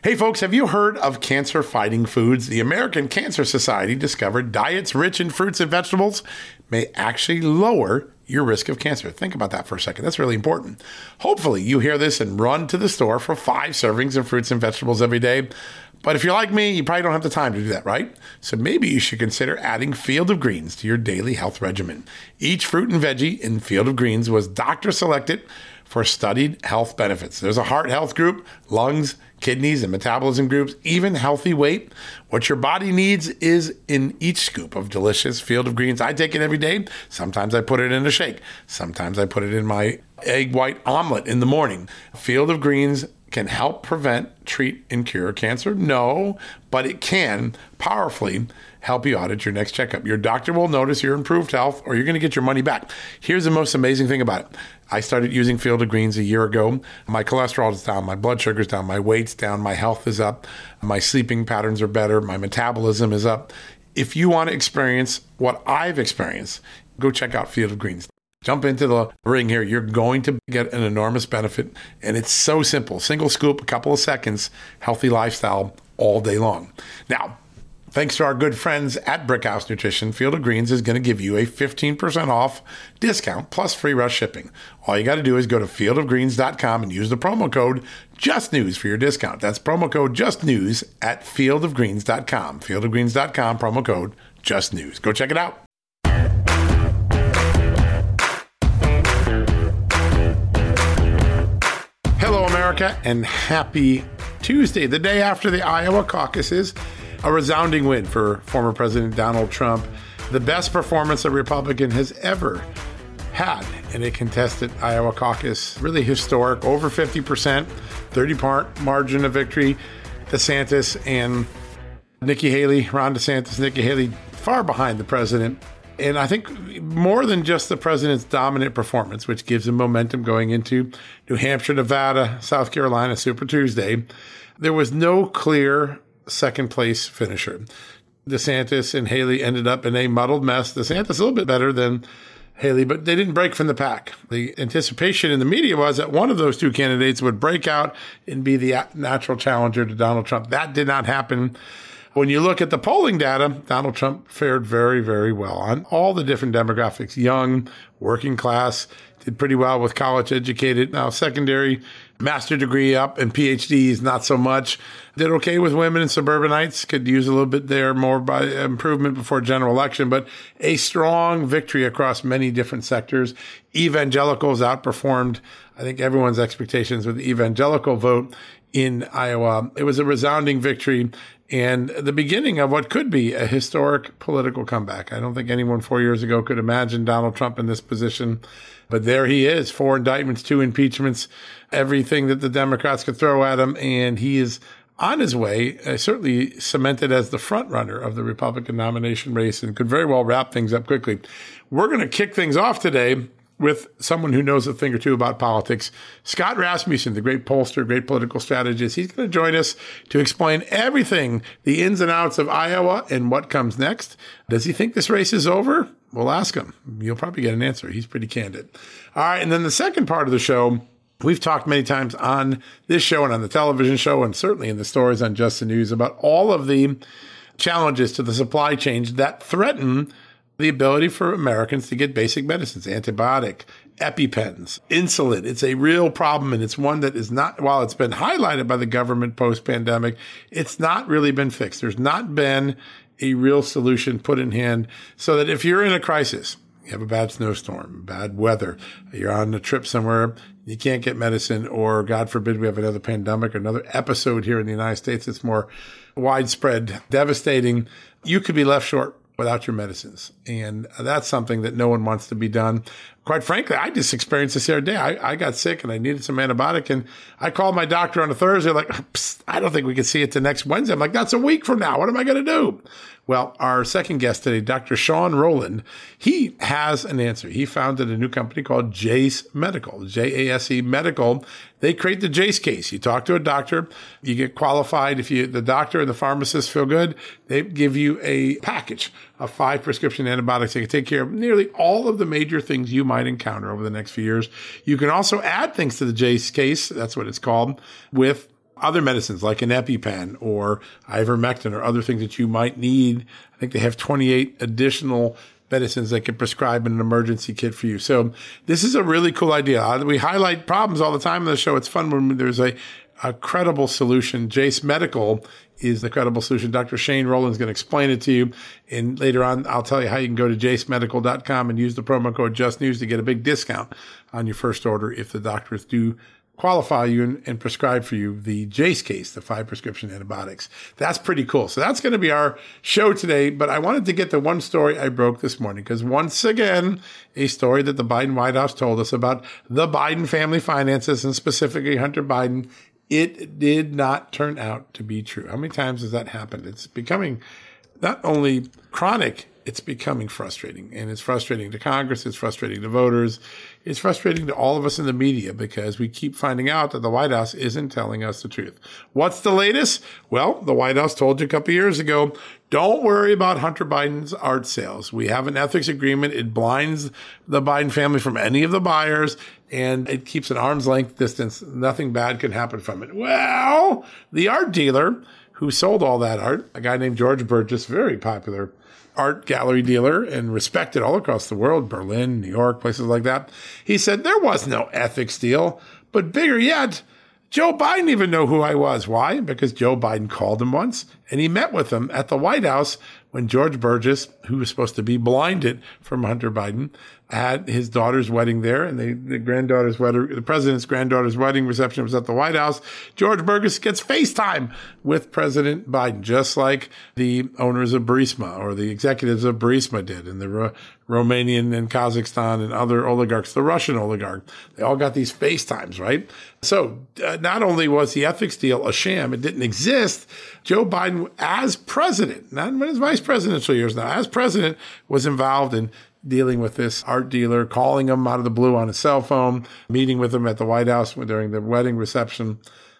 Hey folks, have you heard of cancer-fighting foods? The American Cancer Society discovered diets rich in fruits and vegetables may actually lower your risk of cancer. Think about that for a second. That's really important. Hopefully you hear this and run to the store for 5 servings of fruits and vegetables every day. But if you're like me, you probably don't have the time to do that, right? So maybe you should consider adding Field of Greens to your daily health regimen. Each fruit and veggie in Field of Greens was doctor selected for studied health benefits. There's a heart health group, lungs, kidneys, and metabolism groups, even healthy weight. What your body needs is in each scoop of delicious Field of Greens. I take it every day. Sometimes I put it in a shake. Sometimes I put it in my egg white omelet in the morning. Field of Greens can help prevent, treat, and cure cancer? No, but it can powerfully help you out at your next checkup. Your doctor will notice your improved health, or you're going to get your money back. Here's the most amazing thing about it. I started using Field of Greens a year ago. My cholesterol is down, my blood sugar's down, my weight's down, my health is up, my sleeping patterns are better, my metabolism is up. If you want to experience what I've experienced, go check out Field of Greens. Jump into the ring here. You're going to get an enormous benefit, and it's so simple. Single scoop, a couple of seconds, healthy lifestyle all day long. Now, thanks to our good friends at Brickhouse Nutrition, Field of Greens is going to give you a 15% off discount plus free rush shipping. All you got to do is go to fieldofgreens.com and use the promo code JUSTNEWS for your discount. That's promo code JUSTNEWS at fieldofgreens.com. Fieldofgreens.com, promo code JUSTNEWS. Go check it out. Hello, America, and happy Tuesday, the day after the Iowa caucuses. A resounding win for former President Donald Trump, the best performance a Republican has ever had in a contested Iowa caucus. Really historic, over 50%, 30-part margin of victory. DeSantis and Nikki Haley, Ron DeSantis, Nikki Haley, far behind the president. And I think more than just the president's dominant performance, which gives him momentum going into New Hampshire, Nevada, South Carolina, Super Tuesday, there was no clear second place finisher. DeSantis and Haley ended up in a muddled mess. DeSantis a little bit better than Haley, but they didn't break from the pack. The anticipation in the media was that one of those two candidates would break out and be the natural challenger to Donald Trump. That did not happen. When you look at the polling data, Donald Trump fared very, very well on all the different demographics. Young, working class, did pretty well with college educated. Now secondary, master degree up, and PhDs, not so much. Did okay with women and suburbanites. Could use a little bit there more by improvement before general election, but a strong victory across many different sectors. Evangelicals outperformed, I think, everyone's expectations with the evangelical vote in Iowa. It was a resounding victory and the beginning of what could be a historic political comeback. I don't think anyone 4 years ago could imagine Donald Trump in this position, but there he is, 4 indictments, 2 impeachments, everything that the Democrats could throw at him, and he is on his way, certainly cemented as the front runner of the Republican nomination race and could very well wrap things up quickly. We're going to kick things off today with someone who knows a thing or two about politics. Scott Rasmussen, the great pollster, great political strategist. He's going to join us to explain everything, the ins and outs of Iowa and what comes next. Does he think this race is over? We'll ask him. You'll probably get an answer. He's pretty candid. All right. And then the second part of the show, we've talked many times on this show and on the television show and certainly in the stories on Just the News about all of the challenges to the supply chain that threaten the ability for Americans to get basic medicines, antibiotic, EpiPens, insulin. It's a real problem, and it's one that is not, while it's been highlighted by the government post-pandemic, it's not really been fixed. There's not been a real solution put in hand so that if you're in a crisis, you have a bad snowstorm, bad weather, you're on a trip somewhere, you can't get medicine, or God forbid we have another pandemic or another episode here in the United States that's more widespread, devastating, you could be left short without your medicines. And that's something that no one wants to be done. Quite frankly, I just experienced this the other day. I got sick and I needed some antibiotic, and I called my doctor on a Thursday, like, I don't think we can see it till next Wednesday. I'm like, that's a week from now. What am I going to do? Well, our second guest today, Dr. Sean Rowland, he has an answer. He founded a new company called Jase Medical, J-A-S-E Medical. They create the Jase case. You talk to a doctor, you get qualified. If the doctor and the pharmacist feel good, they give you a package of 5 prescription antibiotics that can take care of nearly all of the major things you might encounter over the next few years. You can also add things to the Jase case, that's what it's called, with other medicines like an EpiPen or ivermectin or other things that you might need. I think they have 28 additional medicines they can prescribe in an emergency kit for you. So this is a really cool idea. We highlight problems all the time on the show. It's fun when there's a credible solution. Jase Medical is the credible solution. Dr. Shane Rowland's going to explain it to you. And later on, I'll tell you how you can go to jasemedical.com and use the promo code JustNews to get a big discount on your first order if the doctors do qualify you and prescribe for you the Jase case, the 5 prescription antibiotics. That's pretty cool. So that's going to be our show today. But I wanted to get to one story I broke this morning because once again, a story that the Biden White House told us about the Biden family finances and specifically Hunter Biden, it did not turn out to be true. How many times has that happened? It's becoming not only chronic, it's becoming frustrating. And it's frustrating to Congress. It's frustrating to voters. It's frustrating to all of us in the media because we keep finding out that the White House isn't telling us the truth. What's the latest? Well, the White House told you a couple of years ago, don't worry about Hunter Biden's art sales. We have an ethics agreement. It blinds the Biden family from any of the buyers, and it keeps an arm's length distance. Nothing bad can happen from it. Well, the art dealer who sold all that art, a guy named George Burgess, very popular art gallery dealer and respected all across the world, Berlin, New York, places like that. He said there was no ethics deal, but bigger yet, Joe Biden even knew who I was. Why? Because Joe Biden called him once and he met with him at the White House when George Burgess, who was supposed to be blinded from Hunter Biden, had his daughter's wedding there, and the president's granddaughter's wedding reception was at the White House. George Burgess gets FaceTime with President Biden, just like the owners of Burisma or the executives of Burisma did, and the Romanian and Kazakhstan and other oligarchs, the Russian oligarch. They all got these FaceTimes, right? So not only was the ethics deal a sham, it didn't exist, Joe Biden, as president, not in his vice presidential years now, as president, was involved in dealing with this art dealer, calling him out of the blue on his cell phone, meeting with him at the White House during the wedding reception.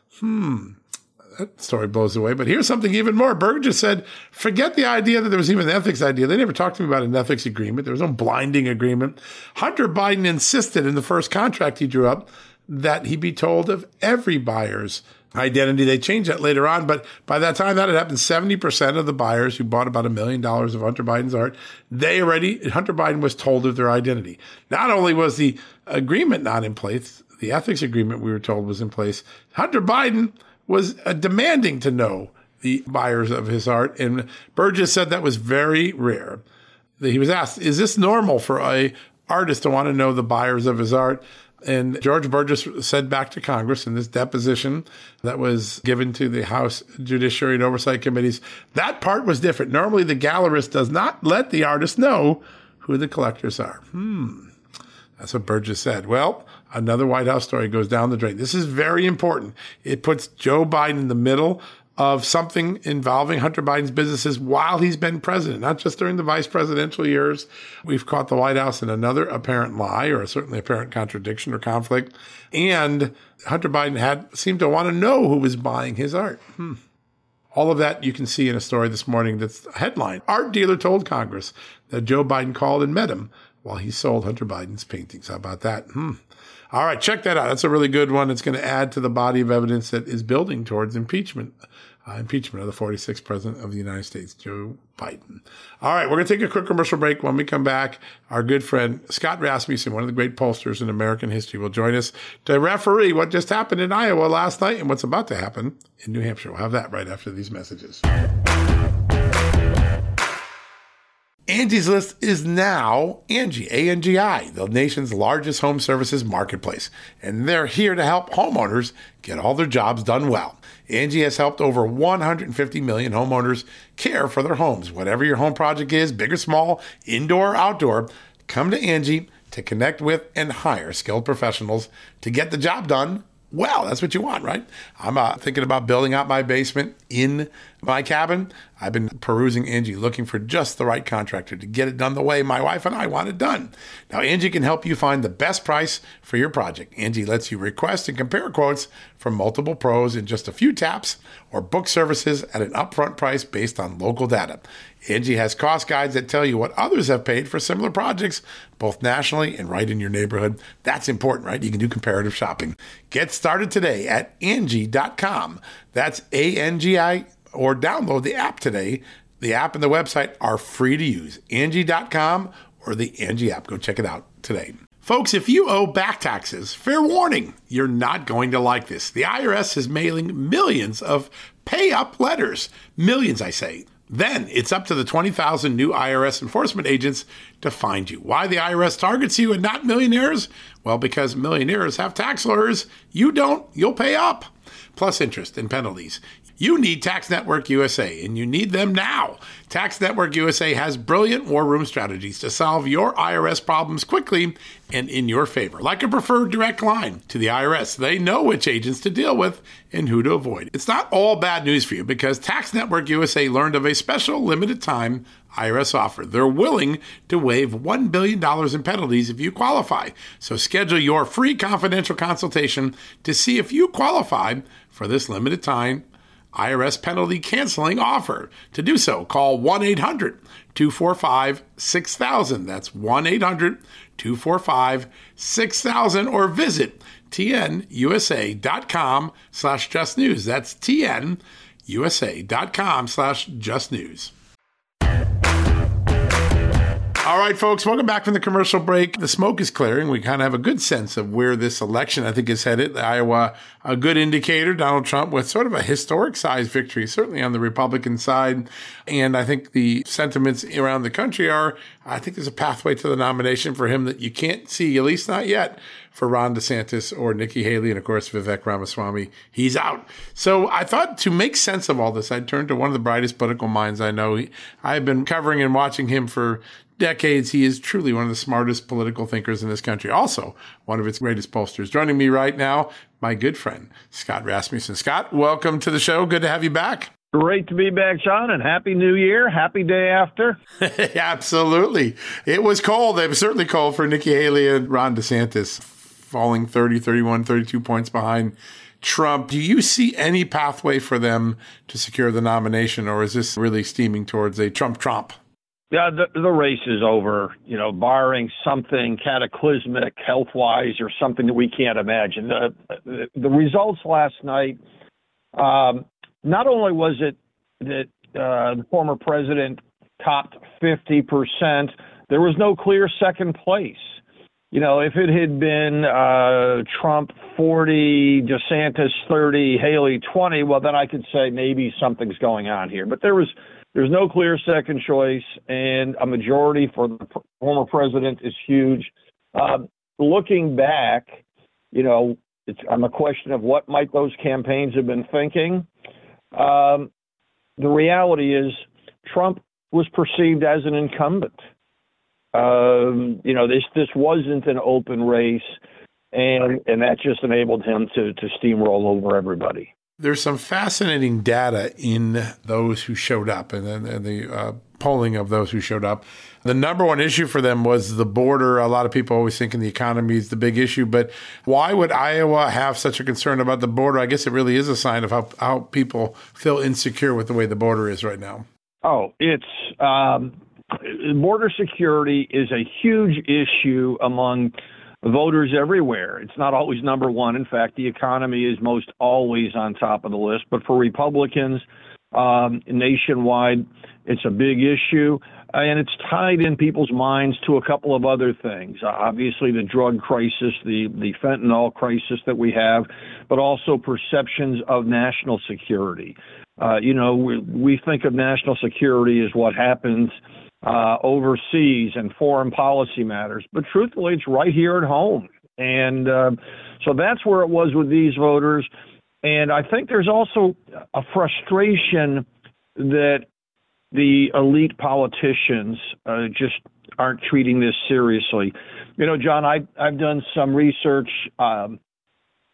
That story blows away. But here's something even more. Burgess said, forget the idea that there was even an ethics idea. They never talked to me about an ethics agreement. There was no blinding agreement. Hunter Biden insisted in the first contract he drew up that he be told of every buyer's identity. They changed that later on, but by that time that had happened, 70% of the buyers who bought about $1 million of Hunter Biden's art, Hunter Biden was told of their identity. Not only was the agreement not in place, the ethics agreement we were told was in place, Hunter Biden was demanding to know the buyers of his art, and Burgess said that was very rare. He was asked, is this normal for an artist to want to know the buyers of his art? And George Burgess said back to Congress in this deposition that was given to the House Judiciary and Oversight Committees, that part was different. Normally, the gallerist does not let the artist know who the collectors are. That's what Burgess said. Well, another White House story goes down the drain. This is very important. It puts Joe Biden in the middle of something involving Hunter Biden's businesses while he's been president, not just during the vice presidential years. We've caught the White House in another apparent lie, or certainly apparent contradiction or conflict. And Hunter Biden seemed to want to know who was buying his art. All of that you can see in a story this morning that's a headline. Art dealer told Congress that Joe Biden called and met him while he sold Hunter Biden's paintings. How about that? All right, check that out. That's a really good one. It's going to add to the body of evidence that is building towards impeachment of the 46th president of the United States, Joe Biden. All right, we're going to take a quick commercial break. When we come back, our good friend Scott Rasmussen, one of the great pollsters in American history, will join us to referee what just happened in Iowa last night and what's about to happen in New Hampshire. We'll have that right after these messages. Angie's List is now Angie, A-N-G-I, the nation's largest home services marketplace. And they're here to help homeowners get all their jobs done well. Angie has helped over 150 million homeowners care for their homes. Whatever your home project is, big or small, indoor or outdoor, come to Angie to connect with and hire skilled professionals to get the job done well. That's what you want, right? I'm thinking about building out my basement in my cabin. I've been perusing Angie, looking for just the right contractor to get it done the way my wife and I want it done. Now, Angie can help you find the best price for your project. Angie lets you request and compare quotes from multiple pros in just a few taps, or book services at an upfront price based on local data. Angie has cost guides that tell you what others have paid for similar projects, both nationally and right in your neighborhood. That's important, right? You can do comparative shopping. Get started today at Angie.com. That's ANGI, or download the app today. The app and the website are free to use. Angie.com or the Angie app. Go check it out today. Folks, if you owe back taxes, fair warning, you're not going to like this. The IRS is mailing millions of pay-up letters. Millions, I say. Then it's up to the 20,000 new IRS enforcement agents to find you. Why the IRS targets you and not millionaires? Well, because millionaires have tax lawyers. You don't, you'll pay up. Plus interest and penalties. You need Tax Network USA, and you need them now. Tax Network USA has brilliant war room strategies to solve your IRS problems quickly and in your favor. Like a preferred direct line to the IRS. They know which agents to deal with and who to avoid. It's not all bad news for you, because Tax Network USA learned of a special limited time IRS offer. They're willing to waive $1 billion in penalties if you qualify. So schedule your free confidential consultation to see if you qualify for this limited time IRS penalty canceling offer. To do so, call 1-800-245-6000. That's 1-800-245-6000, or visit tnusa.com/justnews. That's tnusa.com/justnews. All right, folks, welcome back from the commercial break. The smoke is clearing. We kind of have a good sense of where this election, I think, is headed. Iowa, a good indicator. Donald Trump with sort of a historic size victory, certainly on the Republican side. And I think the sentiments around the country are, I think there's a pathway to the nomination for him that you can't see, at least not yet, for Ron DeSantis or Nikki Haley. And of course, Vivek Ramaswamy, he's out. So I thought, to make sense of all this, I'd turn to one of the brightest political minds I know. I've been covering and watching him for decades. He is truly one of the smartest political thinkers in this country. Also, one of its greatest pollsters. Joining me right now, my good friend, Scott Rasmussen. Scott, welcome to the show. Good to have you back. Great to be back, John, and Happy New Year. Happy day after. Absolutely. It was cold. It was certainly cold for Nikki Haley and Ron DeSantis, falling 30, 31, 32 points behind Trump. Do you see any pathway for them to secure the nomination, or is this really steaming towards a Trump-Trump? Yeah, the race is over, barring something cataclysmic health-wise or something that we can't imagine. The results last night, not only was it that the former president topped 50%, there was no clear second place. If it had been Trump 40, DeSantis 30, Haley 20, well, then I could say maybe something's going on here. But there's no clear second choice, and a majority for the former president is huge. Looking back, it's on the question of what might those campaigns have been thinking. The reality is Trump was perceived as an incumbent. This wasn't an open race, and that just enabled him to steamroll over everybody. There's some fascinating data in those who showed up, and the polling of those who showed up. The number one issue for them was the border. A lot of people always thinking the economy is the big issue, but why would Iowa have such a concern about the border? I guess it really is a sign of how people feel insecure with the way the border is right now. Oh, it's border security is a huge issue among voters everywhere. It's not always number one. In fact, the economy is most always on top of the list. But for Republicans nationwide, it's a big issue. And it's tied in people's minds to a couple of other things. Obviously, the drug crisis, the fentanyl crisis that we have, but also perceptions of national security. We think of national security as what happens overseas and foreign policy matters. But truthfully, it's right here at home. And so that's where it was with these voters. And I think there's also a frustration that the elite politicians just aren't treating this seriously. John, I've done some research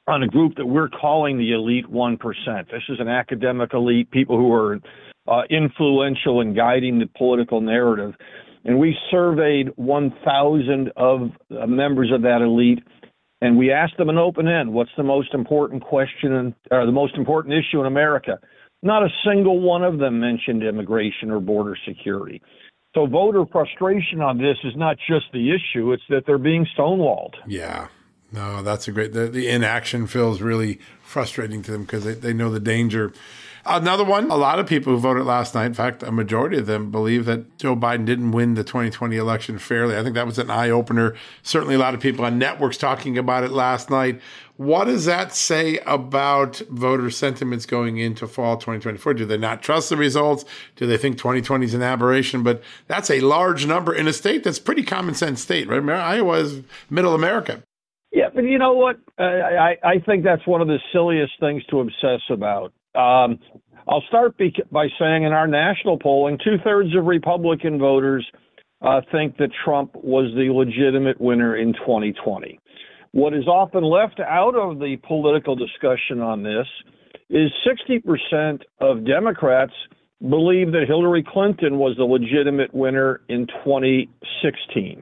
on a group that we're calling the elite 1%. This is an academic elite, people who are influential in guiding the political narrative. And we surveyed 1,000 of members of that elite, and we asked them an open end, what's the most important question or the most important issue in America? Not a single one of them mentioned immigration or border security. So voter frustration on this is not just the issue, it's that they're being stonewalled. Yeah. No, that's a great, the inaction feels really frustrating to them because they know the danger. Another one, a lot of people who voted last night, in fact, a majority of them believe that Joe Biden didn't win the 2020 election fairly. I think that was an eye-opener. Certainly a lot of people on networks talking about it last night. What does that say about voter sentiments going into fall 2024? Do they not trust the results? Do they think 2020 is an aberration? But that's a large number in a state that's pretty common sense state, right? Iowa is middle America. Yeah, but you know what? I think that's one of the silliest things to obsess about. I'll start by saying in our national polling, 2/3 of Republican voters think that Trump was the legitimate winner in 2020. What is often left out of the political discussion on this is 60% of Democrats believe that Hillary Clinton was the legitimate winner in 2016.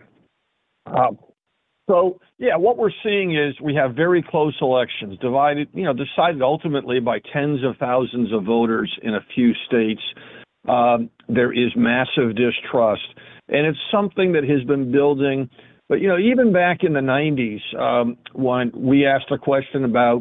So, yeah, what we're seeing is we have very close elections decided ultimately by tens of thousands of voters in a few states. There is massive distrust, and it's something that has been building. But, even back in the 90s, when we asked a question about,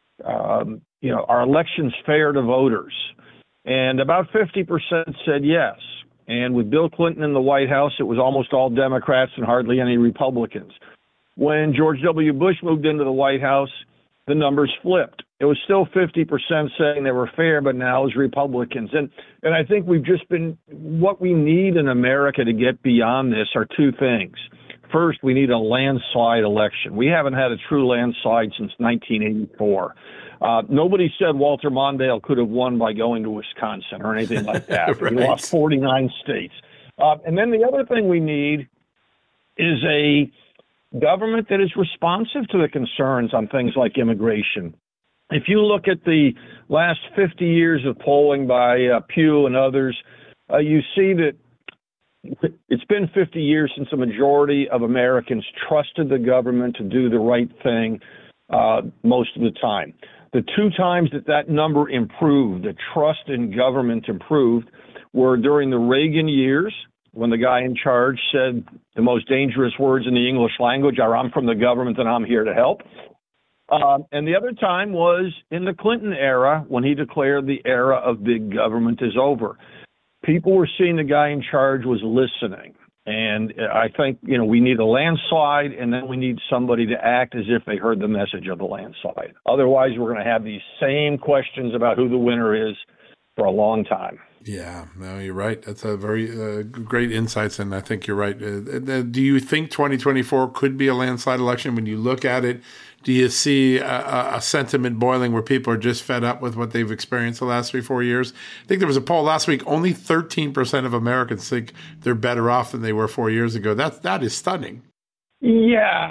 are elections fair to voters? And about 50% said yes. And with Bill Clinton in the White House, it was almost all Democrats and hardly any Republicans. When George W. Bush moved into the White House, the numbers flipped. It was still 50% saying they were fair, but now it's Republicans. And I think what we need in America to get beyond this are two things. First, we need a landslide election. We haven't had a true landslide since 1984. Nobody said Walter Mondale could have won by going to Wisconsin or anything like that. Right. He lost 49 states. And then the other thing we need is a government that is responsive to the concerns on things like immigration. If you look at the last 50 years of polling by Pew and others, you see that it's been 50 years since a majority of Americans trusted the government to do the right thing most of the time. The two times that number improved, the trust in government improved, were during the Reagan years, when the guy in charge said the most dangerous words in the English language are, "I'm from the government and I'm here to help." And the other time was in the Clinton era, when he declared the era of big government is over. People were seeing the guy in charge was listening. And I think, we need a landslide, and then we need somebody to act as if they heard the message of the landslide. Otherwise, we're going to have these same questions about who the winner is for a long time. Yeah, no, you're right. That's a very great insights, and I think you're right. Do you think 2024 could be a landslide election? When you look at it, do you see a sentiment boiling where people are just fed up with what they've experienced the last 3-4 years? I think there was a poll last week. Only 13% of Americans think they're better off than they were 4 years ago. That is stunning. Yeah,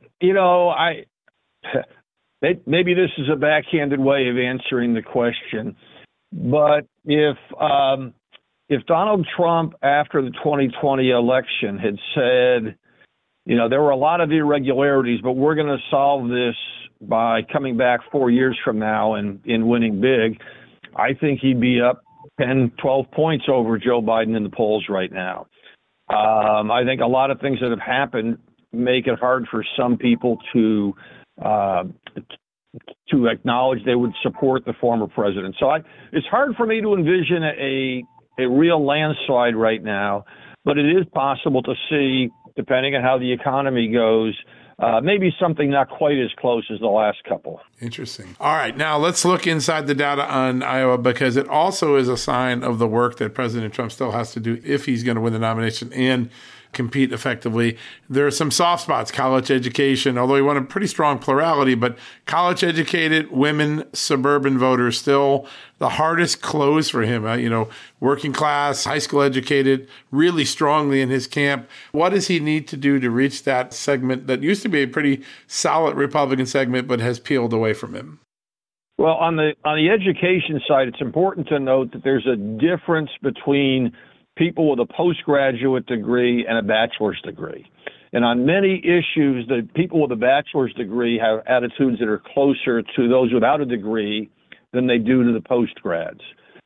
maybe this is a backhanded way of answering the question. But if Donald Trump, after the 2020 election, had said, there were a lot of irregularities, but we're going to solve this by coming back 4 years from now and winning big, I think he'd be up 10, 12 points over Joe Biden in the polls right now. I think a lot of things that have happened make it hard for some people to acknowledge they would support the former president. So it's hard for me to envision a real landslide right now, but it is possible to see, depending on how the economy goes, maybe something not quite as close as the last couple. Interesting. All right. Now let's look inside the data on Iowa, because it also is a sign of the work that President Trump still has to do if he's going to win the nomination and compete effectively. There are some soft spots, college education, although he won a pretty strong plurality, but college educated women, suburban voters, still the hardest close for him. Working class, high school educated, really strongly in his camp. What does he need to do to reach that segment that used to be a pretty solid Republican segment, but has peeled away from him? Well, on the education side, it's important to note that there's a difference between people with a postgraduate degree and a bachelor's degree. And on many issues, the people with a bachelor's degree have attitudes that are closer to those without a degree than they do to the postgrads.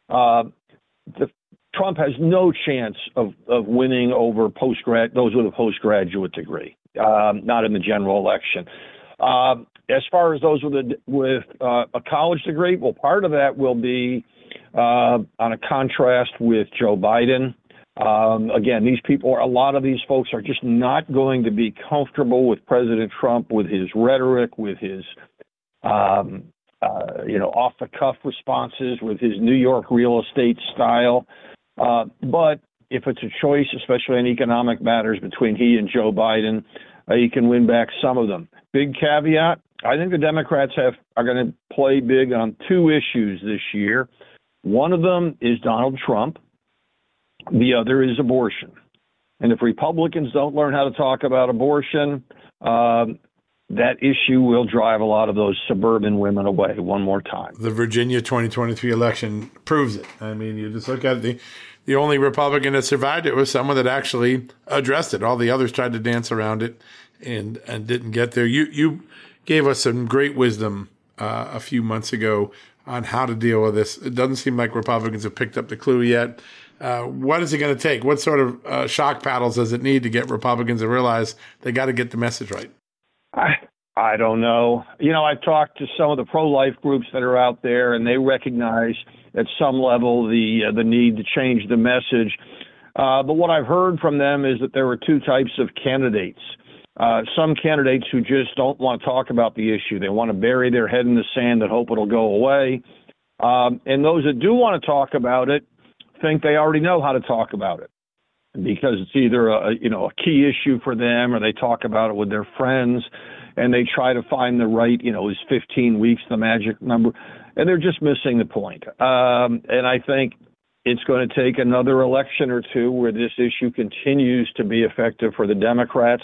Trump has no chance of winning over those with a postgraduate degree, not in the general election. As far as those with a college degree, well, part of that will be on a contrast with Joe Biden. Again, a lot of these folks are just not going to be comfortable with President Trump, with his rhetoric, with his, off-the-cuff responses, with his New York real estate style. But if it's a choice, especially in economic matters between he and Joe Biden, he can win back some of them. Big caveat, I think the Democrats are going to play big on two issues this year. One of them is Donald Trump. The other is abortion. And if Republicans don't learn how to talk about abortion, that issue will drive a lot of those suburban women away one more time. The Virginia 2023 election proves it. I mean, you just look at it, the only Republican that survived it was someone that actually addressed it. All the others tried to dance around it and didn't get there. You gave us some great wisdom a few months ago on how to deal with this. It doesn't seem like Republicans have picked up the clue yet. What is it going to take? What sort of shock paddles does it need to get Republicans to realize they got to get the message right? I don't know. I've talked to some of the pro-life groups that are out there, and they recognize at some level the need to change the message. But what I've heard from them is that there were two types of candidates. Some candidates who just don't want to talk about the issue. They want to bury their head in the sand and hope it'll go away. And those that do want to talk about it think they already know how to talk about it because it's either a key issue for them or they talk about it with their friends and they try to find the right, is 15 weeks the magic number, and they're just missing the point. And I think it's going to take another election or two where this issue continues to be effective for the Democrats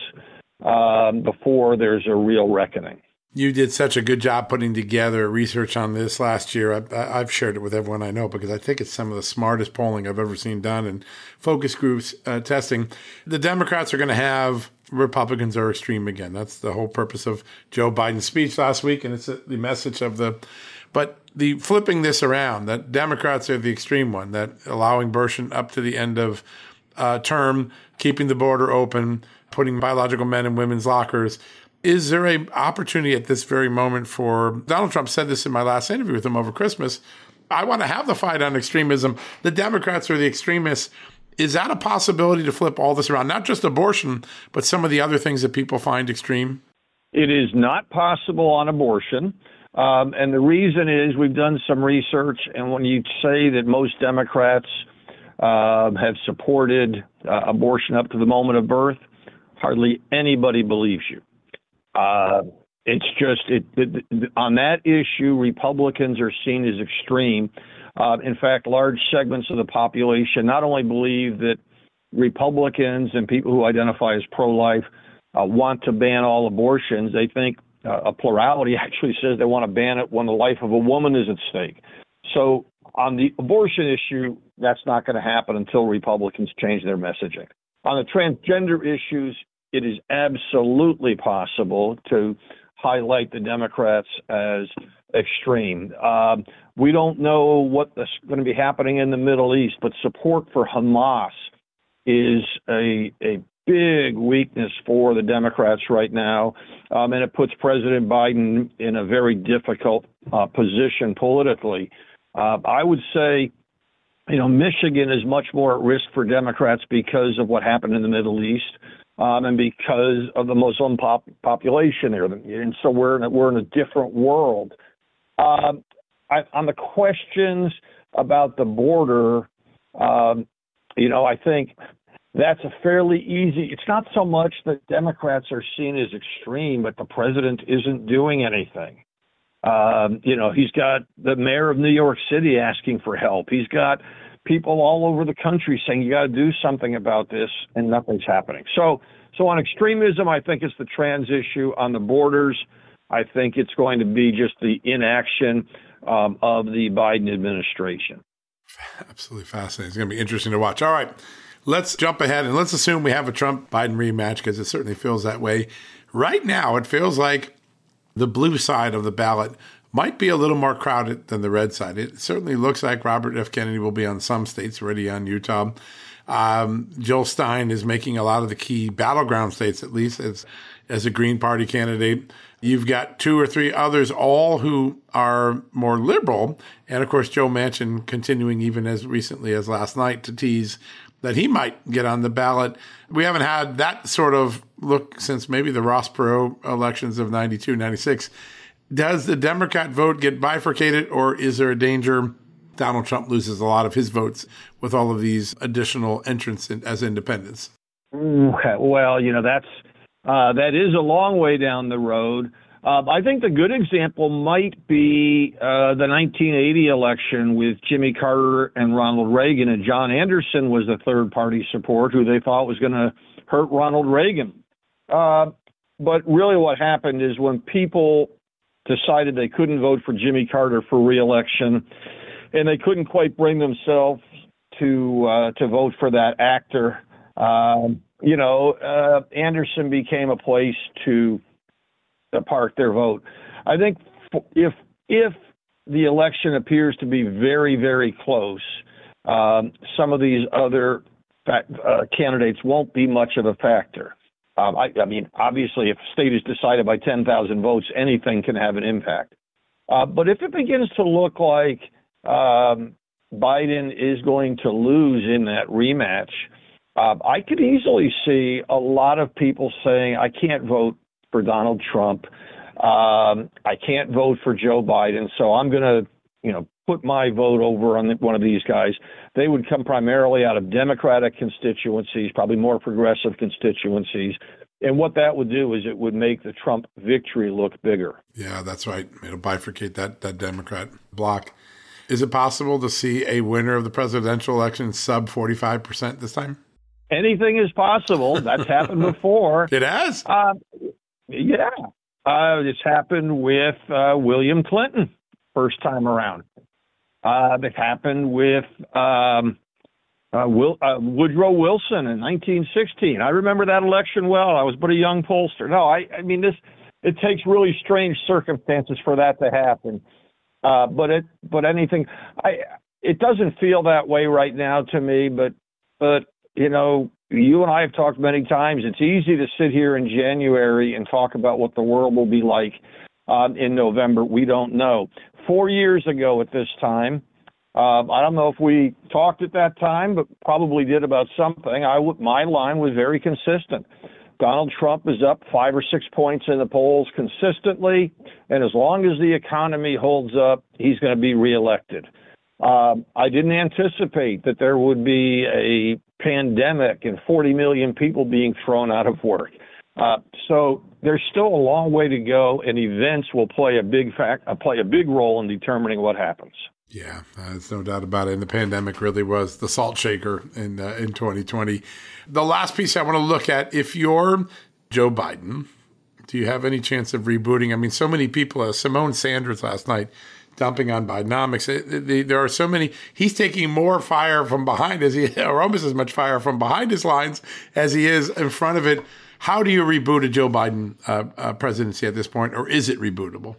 before there's a real reckoning. You did such a good job putting together research on this last year. I've shared it with everyone I know because I think it's some of the smartest polling I've ever seen done and focus groups testing. The Democrats are going to have Republicans are extreme again. That's the whole purpose of Joe Biden's speech last week, and it's the message of but the flipping this around, that Democrats are the extreme one, that allowing abortion up to the end of term, keeping the border open, putting biological men in women's lockers. Is there an opportunity at this very moment for Donald Trump said this in my last interview with him over Christmas? I want to have the fight on extremism. The Democrats are the extremists. Is that a possibility to flip all this around? Not just abortion, but some of the other things that people find extreme? It is not possible on abortion. And the reason is we've done some research. And when you say that most Democrats have supported abortion up to the moment of birth, hardly anybody believes you. It's just on that issue, Republicans are seen as extreme. In fact, large segments of the population not only believe that Republicans and people who identify as pro-life want to ban all abortions. They think a plurality actually says they want to ban it when the life of a woman is at stake. So on the abortion issue, that's not going to happen until Republicans change their messaging. On the transgender issues, it is absolutely possible to highlight the Democrats as extreme. We don't know what's going to be happening in the Middle East, but support for Hamas is a big weakness for the Democrats right now, and it puts President Biden in a very difficult position politically. I would say, Michigan is much more at risk for Democrats because of what happened in the Middle East. And because of the Muslim population there, and so we're in a different world. On the questions about the border, I think that's a fairly easy. It's not so much that Democrats are seen as extreme, but the president isn't doing anything. He's got the mayor of New York City asking for help. He's got people all over the country saying you got to do something about this, and nothing's happening. So on extremism, I think it's the trans issue. On the borders, I think it's going to be just the inaction of the Biden administration. Absolutely fascinating. It's going to be interesting to watch. All right, let's jump ahead and let's assume we have a Trump-Biden rematch, because it certainly feels that way. Right now, it feels like the blue side of the ballot might be a little more crowded than the red side. It certainly looks like Robert F. Kennedy will be on some states, already on Utah. Jill Stein is making a lot of the key battleground states, at least as a Green Party candidate. You've got 2 or 3 others, all who are more liberal. And of course, Joe Manchin continuing even as recently as last night to tease that he might get on the ballot. We haven't had that sort of look since maybe the Ross Perot elections of 92, 96. Does the Democrat vote get bifurcated, or is there a danger Donald Trump loses a lot of his votes with all of these additional entrants as independents? Well, that is a long way down the road. I think the good example might be the 1980 election with Jimmy Carter and Ronald Reagan, and John Anderson was the third-party support who they thought was going to hurt Ronald Reagan. But really what happened is when people decided they couldn't vote for Jimmy Carter for re-election, and they couldn't quite bring themselves to vote for that actor, Anderson became a place to park their vote. I think if the election appears to be very, very close, some of these other candidates won't be much of a factor. I mean, obviously, if a state is decided by 10,000 votes, anything can have an impact. But if it begins to look like Biden is going to lose in that rematch, I could easily see a lot of people saying, I can't vote for Donald Trump. I can't vote for Joe Biden, so I'm going to, put my vote over on one of these guys. They would come primarily out of Democratic constituencies, probably more progressive constituencies. And what that would do is it would make the Trump victory look bigger. Yeah, that's right. It'll bifurcate that Democrat bloc. Is it possible to see a winner of the presidential election sub 45% this time? Anything is possible. That's happened before. It has? Yeah. It's happened with William Clinton first time around. It happened with Woodrow Wilson in 1916. I remember that election well. I was but a young pollster. No, I mean, it takes really strange circumstances for that to happen. But anything, it doesn't feel that way right now to me. But you and I have talked many times. It's easy to sit here in January and talk about what the world will be like in November. We don't know. 4 years ago at this time, I don't know if we talked at that time, but probably did about something. My line was very consistent. Donald Trump is up 5 or 6 points in the polls consistently, and as long as the economy holds up, he's going to be reelected. I didn't anticipate that there would be a pandemic and 40 million people being thrown out of work. So there's still a long way to go, and events will play a big role in determining what happens. Yeah, there's no doubt about it. And the pandemic really was the salt shaker in 2020. The last piece I want to look at, if you're Joe Biden, do you have any chance of rebooting? I mean, so many people, Simone Sanders last night, dumping on Bidenomics. There are so many. He's taking more fire from behind, or almost as much fire from behind his lines as he is in front of it. How do you reboot a Joe Biden presidency at this point, or is it rebootable?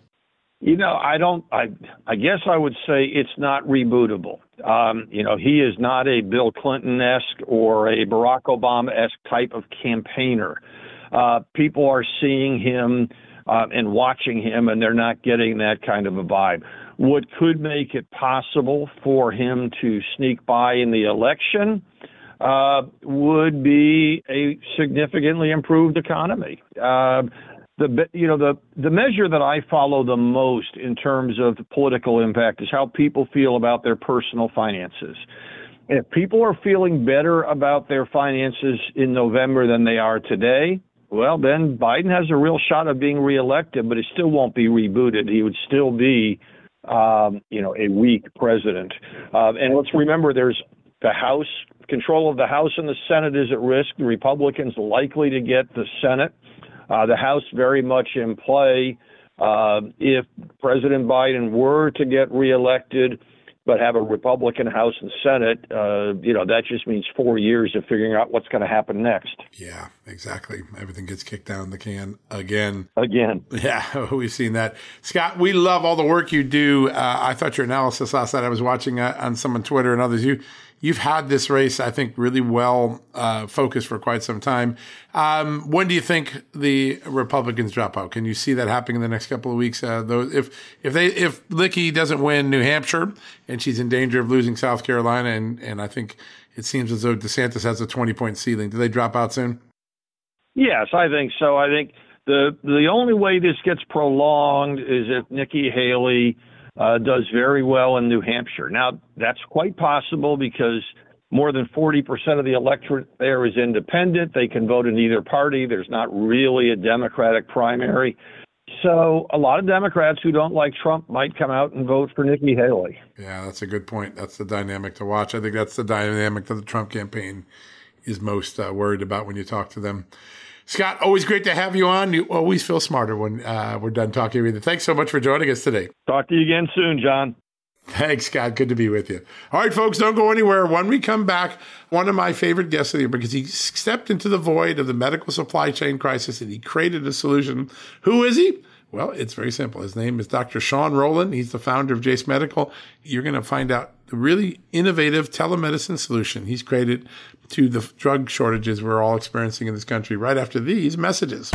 I guess I would say it's not rebootable. He is not a Bill Clinton-esque or a Barack Obama-esque type of campaigner. People are seeing him and watching him, and they're not getting that kind of a vibe. What could make it possible for him to sneak by in the election would be a significantly improved economy. The measure that I follow the most in terms of the political impact is how people feel about their personal finances. if people are feeling better about their finances in November than they are today, well, then Biden has a real shot of being reelected, but it still won't be rebooted. He would still be, a weak president. And let's remember, there's the House. Control of the House and the Senate is at risk. The Republicans likely to get the Senate. The House very much in play. If President Biden were to get reelected, but have a Republican House and Senate, that just means 4 years of figuring out what's going to happen next. Yeah, exactly. Everything gets kicked down the can again. Yeah, we've seen that. Scott, we love all the work you do. I thought your analysis last night, I was watching on some on Twitter and others, you've had this race, I think, really well focused for quite some time. When do you think the Republicans drop out? Can you see that happening in the next couple of weeks? If Lickey doesn't win New Hampshire and she's in danger of losing South Carolina, and I think it seems as though DeSantis has a 20-point ceiling, do they drop out soon? Yes, I think so. I think the only way this gets prolonged is if Nikki Haley does very well in New Hampshire. Now, that's quite possible because more than 40% of the electorate there is independent. They can vote in either party. There's not really a Democratic primary. So a lot of Democrats who don't like Trump might come out and vote for Nikki Haley. Yeah, that's a good point. That's the dynamic to watch. I think that's the dynamic that the Trump campaign is most worried about when you talk to them. Scott, always great to have you on. You always feel smarter when we're done talking with you. Thanks so much for joining us today. Talk to you again soon, John. Thanks, Scott. Good to be with you. All right, folks, don't go anywhere. When we come back, one of my favorite guests of the year, because he stepped into the void of the medical supply chain crisis and he created a solution. Who is he? Well, it's very simple. His name is Dr. Sean Rowland. He's the founder of Jase Medical. You're going to find out the really innovative telemedicine solution he's created to the drug shortages we're all experiencing in this country right after these messages.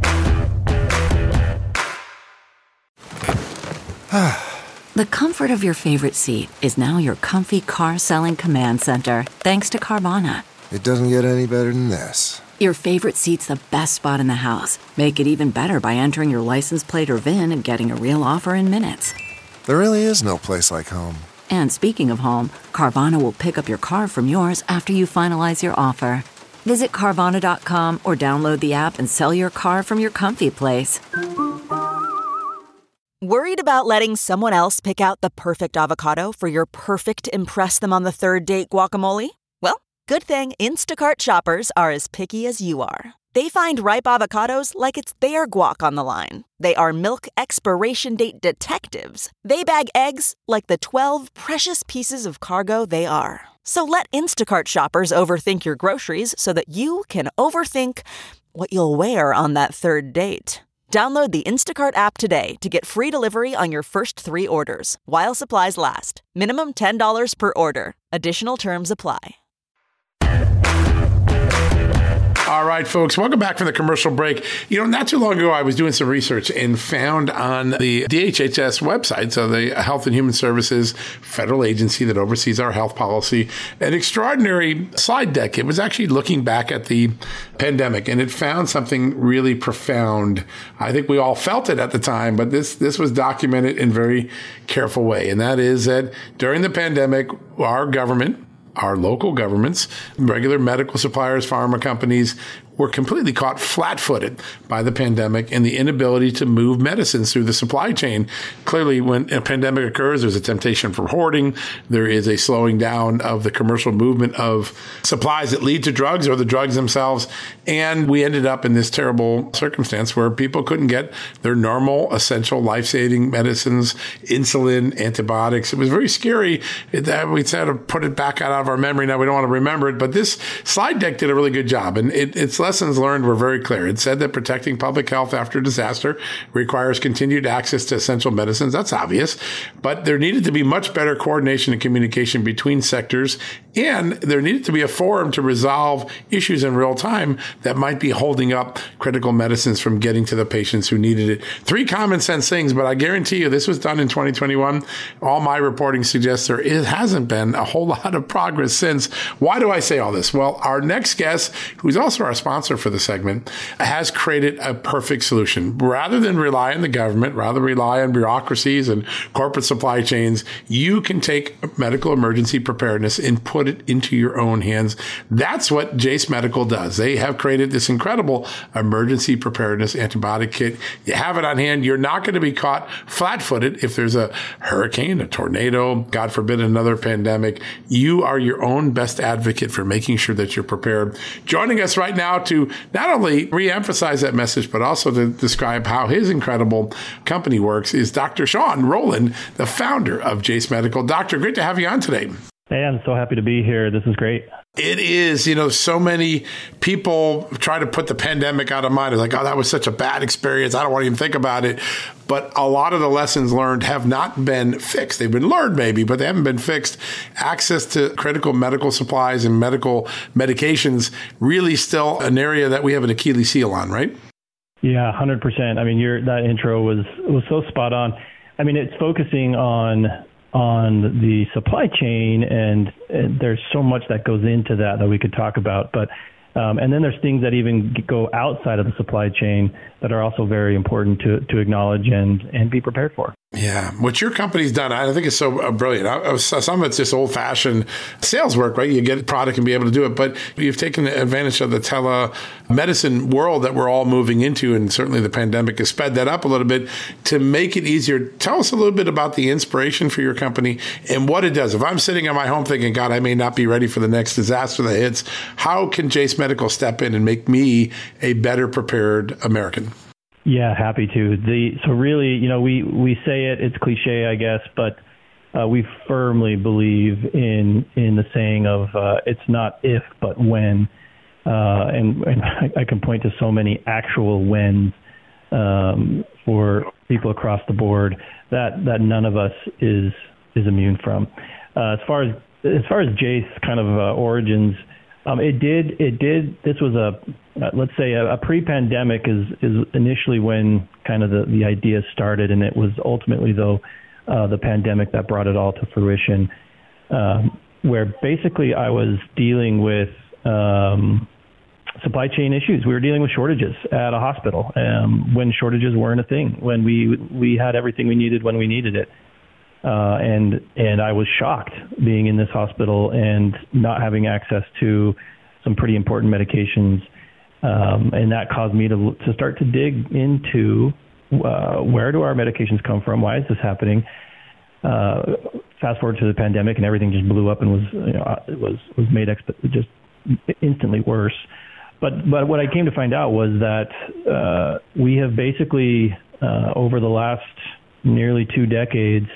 The comfort of your favorite seat is now your comfy car selling command center, thanks to Carvana. It doesn't get any better than this. Your favorite seat's the best spot in the house. Make it even better by entering your license plate or VIN and getting a real offer in minutes. There really is no place like home. And speaking of home, Carvana will pick up your car from yours after you finalize your offer. Visit Carvana.com or download the app and sell your car from your comfy place. Worried about letting someone else pick out the perfect avocado for your perfect impress them on the third date guacamole? Well, good thing Instacart shoppers are as picky as you are. They find ripe avocados like it's their guac on the line. They are milk expiration date detectives. They bag eggs like the 12 precious pieces of cargo they are. So let Instacart shoppers overthink your groceries so that you can overthink what you'll wear on that third date. Download the Instacart app today to get free delivery on your first 3 orders, while supplies last. Minimum $10 per order. Additional terms apply. All right, folks, welcome back from the commercial break. Not too long ago, I was doing some research and found on the DHHS website, so the Health and Human Services federal agency that oversees our health policy, an extraordinary slide deck. It was actually looking back at the pandemic, and it found something really profound. I think we all felt it at the time, but this was documented in a very careful way, and that is that during the pandemic, our government, our local governments, regular medical suppliers, pharma companies were completely caught flat-footed by the pandemic and the inability to move medicines through the supply chain. Clearly, when a pandemic occurs, there's a temptation for hoarding. There is a slowing down of the commercial movement of supplies that lead to drugs or the drugs themselves. And we ended up in this terrible circumstance where people couldn't get their normal, essential, life-saving medicines, insulin, antibiotics. It was very scary. We had to put it back out of our memory. Now we don't want to remember it, but this slide deck did a really good job. And its lessons learned were very clear. It said that protecting public health after disaster requires continued access to essential medicines. That's obvious. But there needed to be much better coordination and communication between sectors, and there needed to be a forum to resolve issues in real time that might be holding up critical medicines from getting to the patients who needed it. 3 common sense things, but I guarantee you this was done in 2021. All my reporting suggests there hasn't been a whole lot of progress since. Why do I say all this? Well, our next guest, who's also our sponsor, sponsor for the segment, has created a perfect solution. Rather than rely on the government, rather rely on bureaucracies and corporate supply chains, you can take medical emergency preparedness and put it into your own hands. That's what Jase Medical does. They have created this incredible emergency preparedness antibiotic kit. You have it on hand. You're not going to be caught flat-footed if there's a hurricane, a tornado, God forbid another pandemic. You are your own best advocate for making sure that you're prepared. Joining us right now to not only re-emphasize that message, but also to describe how his incredible company works is Dr. Sean Rowland, the founder of Jase Medical. Doctor, great to have you on today. Hey, I'm so happy to be here. This is great. It is, so many people try to put the pandemic out of mind. It's like, oh, that was such a bad experience. I don't want to even think about it. But a lot of the lessons learned have not been fixed. They've been learned maybe, but they haven't been fixed. Access to critical medical supplies and medical medications really still an area that we have an Achilles heel on, right? Yeah, 100%. I mean, that intro was so spot on. I mean, it's focusing on the supply chain, and there's so much that goes into that we could talk about. But and then there's things that even go outside of the supply chain that are also very important to acknowledge and be prepared for. Yeah. What your company's done, I think is so brilliant. Some of it's just old-fashioned sales work, right? You get a product and be able to do it. But you've taken advantage of the telemedicine world that we're all moving into, and certainly the pandemic has sped that up a little bit to make it easier. Tell us a little bit about the inspiration for your company and what it does. If I'm sitting at my home thinking, God, I may not be ready for the next disaster that hits, how can Jase Medical step in and make me a better prepared American? Yeah, happy to. So really, we say it's cliche, I guess, but we firmly believe in the saying of it's not if, but when. And I can point to so many actual whens for people across the board that none of us is immune from. As far as Jase kind of origins. It did. This was let's say a pre-pandemic is initially when kind of the idea started, and it was ultimately though the pandemic that brought it all to fruition, where basically I was dealing with supply chain issues. We were dealing with shortages at a hospital when shortages weren't a thing, when we had everything we needed when we needed it. And I was shocked being in this hospital and not having access to some pretty important medications. And that caused me to start to dig into where do our medications come from? Why is this happening? Fast forward to the pandemic and everything just blew up and was made just instantly worse. But what I came to find out was that we have basically over the last nearly 2 decades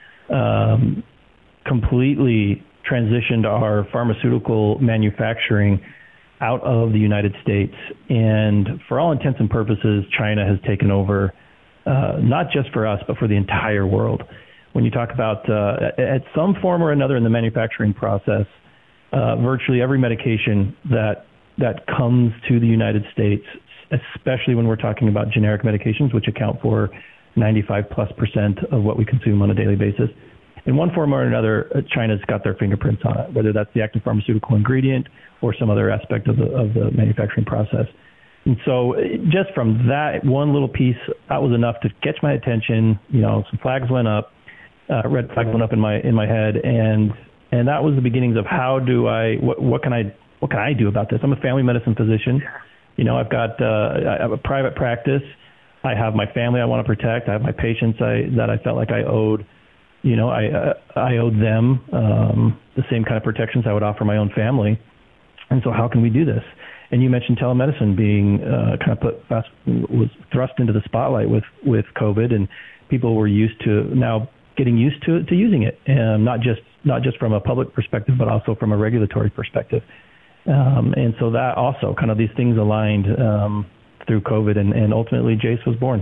completely transitioned our pharmaceutical manufacturing out of the United States. And for all intents and purposes, China has taken over, not just for us, but for the entire world. When you talk about at some form or another in the manufacturing process, virtually every medication that comes to the United States, especially when we're talking about generic medications, which account for 95+% of what we consume on a daily basis. In one form or another, China's got their fingerprints on it, whether that's the active pharmaceutical ingredient or some other aspect of the manufacturing process. And so just from that one little piece, that was enough to catch my attention. Some flags went up, red flags went up in my head, and that was the beginnings of what can I do about this? I'm a family medicine physician. I've got I have a private practice. I have my family I want to protect. I have my patients that I felt like I owed. I owed them the same kind of protections I would offer my own family. And so how can we do this? And you mentioned telemedicine being was thrust into the spotlight with COVID, and people were getting used to using it, and not just from a public perspective, but also from a regulatory perspective. And so that also kind of these things aligned through COVID, and ultimately Jase was born.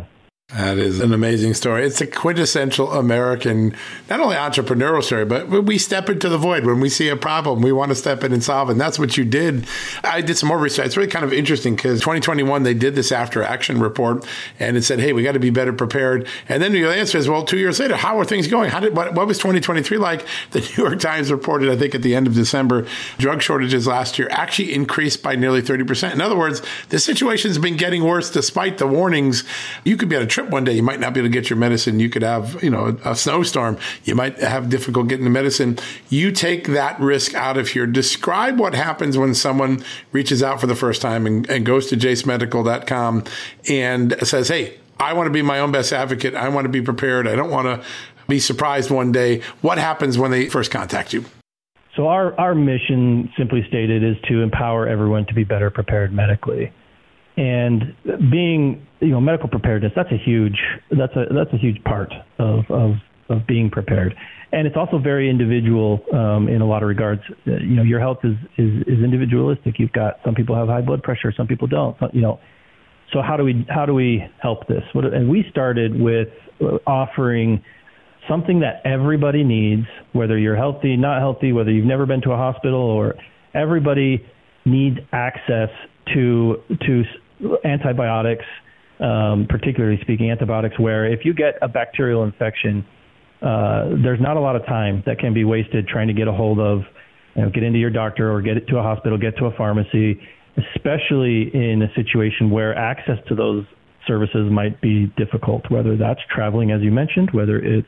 That is an amazing story. It's a quintessential American, not only entrepreneurial story, but we step into the void. When we see a problem, we want to step in and solve it. And that's what you did. I did some more research. It's really kind of interesting because 2021, they did this after action report and it said, hey, we got to be better prepared. And then the answer is, well, 2 years later, how are things going? What was 2023 like? The New York Times reported, I think at the end of December, drug shortages last year actually increased by nearly 30%. In other words, the situation's been getting worse despite the warnings. You could be on a trip one day, you might not be able to get your medicine. You could have, a snowstorm. You might have difficult getting the medicine. You take that risk out of here. Describe what happens when someone reaches out for the first time and goes to jacemedical.com and says, hey, I want to be my own best advocate. I want to be prepared. I don't want to be surprised one day. What happens when they first contact you? So our mission, simply stated, is to empower everyone to be better prepared medically. And being, medical preparedness, that's a huge part of being prepared. And it's also very individual in a lot of regards. Your health is individualistic. You've got some people have high blood pressure, some people don't. So how do we help this? And we started with offering something that everybody needs, whether you're healthy, not healthy, whether you've never been to a hospital, or everybody needs access to antibiotics, particularly speaking, antibiotics, where if you get a bacterial infection, there's not a lot of time that can be wasted trying to get a hold of, get into your doctor or get it to a hospital, get to a pharmacy, especially in a situation where access to those services might be difficult, whether that's traveling, as you mentioned, whether it's